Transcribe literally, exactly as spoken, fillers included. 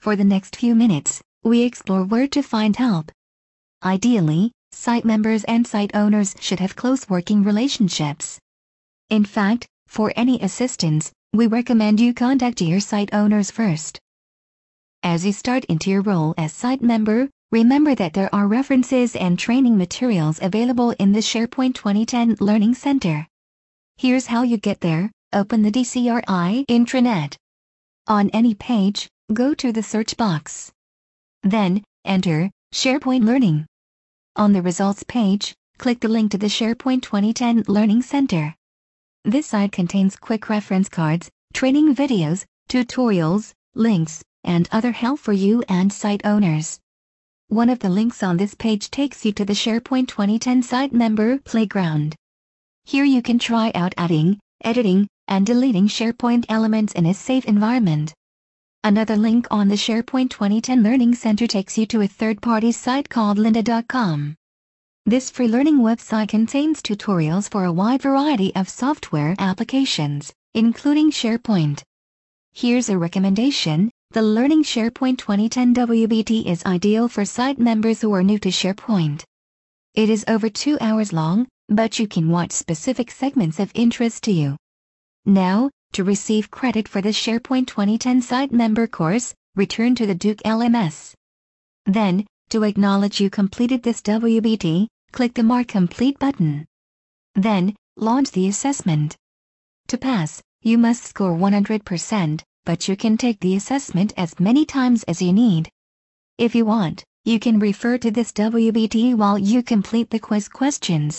For the next few minutes, we explore where to find help. Ideally, site members and site owners should have close working relationships. In fact, for any assistance, we recommend you contact your site owners first. As you start into your role as site member, remember that there are references and training materials available in the SharePoint twenty ten Learning Center. Here's how you get there. Open the D C R I intranet. On any page, go to the search box. Then, enter SharePoint Learning. On the results page, click the link to the SharePoint twenty ten Learning Center. This site contains quick reference cards, training videos, tutorials, links, and other help for you and site owners. One of the links on this page takes you to the SharePoint twenty ten Site Member Playground. Here you can try out adding, editing, and deleting SharePoint elements in a safe environment. Another link on the SharePoint twenty ten Learning Center takes you to a third-party site called lynda dot com. This free learning website contains tutorials for a wide variety of software applications, including SharePoint. Here's a recommendation: the Learning SharePoint twenty ten W B T is ideal for site members who are new to SharePoint. It is over two hours long, but you can watch specific segments of interest to you. Now, to receive credit for the SharePoint twenty ten Site Member course, return to the Duke L M S. Then, to acknowledge you completed this W B T, click the Mark Complete button. Then, launch the assessment. To pass, you must score one hundred percent, but you can take the assessment as many times as you need. If you want, you can refer to this W B T while you complete the quiz questions.